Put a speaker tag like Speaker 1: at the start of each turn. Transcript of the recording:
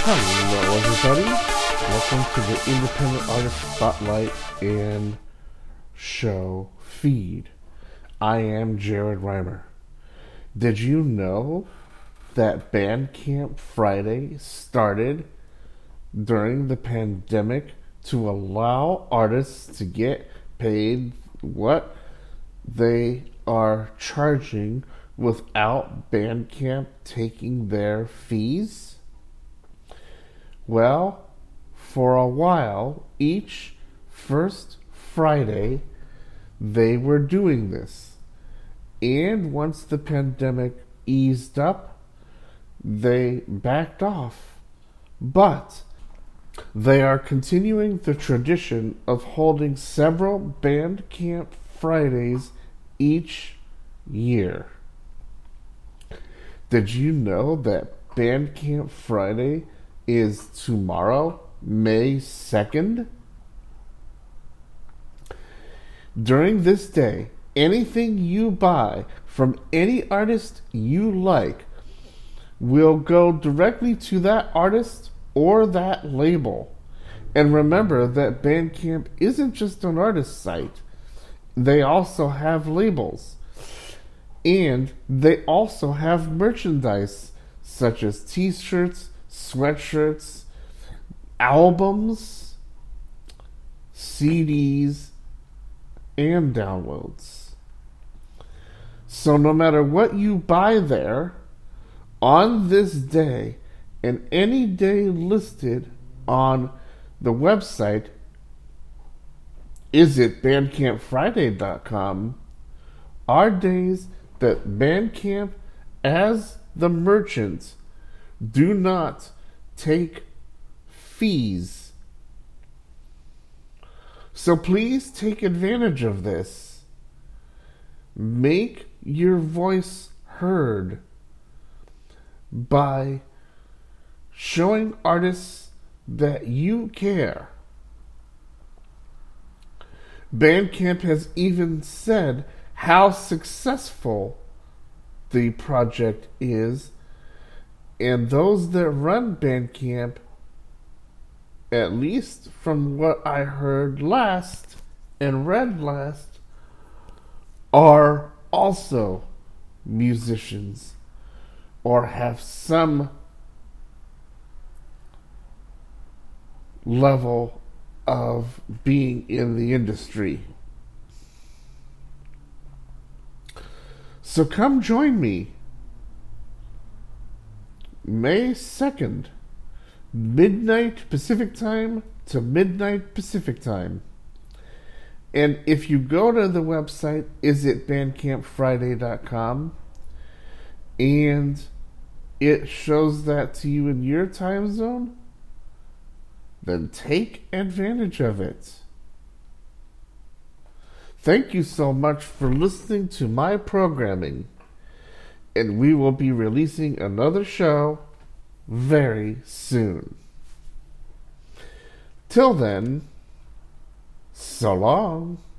Speaker 1: Hello, everybody. Welcome to the Independent Artist Spotlight and Show feed. I am Jared Reimer. Did you know that Bandcamp Friday started during the pandemic to allow artists to get paid what they are charging without Bandcamp taking their fees? Well, for a while, each first Friday, they were doing this. And once the pandemic eased up, they backed off. But they are continuing the tradition of holding several Bandcamp Fridays each year. Did you know that Bandcamp Friday is tomorrow, May 2nd? During this day, anything you buy from any artist you like will go directly to that artist or that label. And remember that Bandcamp isn't just an artist site. They also have labels. And they also have merchandise such as t-shirts, sweatshirts, albums, CDs, and downloads. So no matter what you buy there, on this day, and any day listed on the website, bandcampfriday.com, are days that Bandcamp, as the merchant, do not take fees. So please take advantage of this. Make your voice heard by showing artists that you care. Bandcamp has even said how successful the project is, and those that run Bandcamp, at least from what I heard last and read last, are also musicians or have some level of being in the industry. So come join me May 2nd, midnight Pacific time to midnight Pacific time. And if you go to the website, bandcampfriday.com, and it shows that to you in your time zone, then take advantage of it. Thank you so much for listening to my programming, and we will be releasing another show very soon. Till then, so long.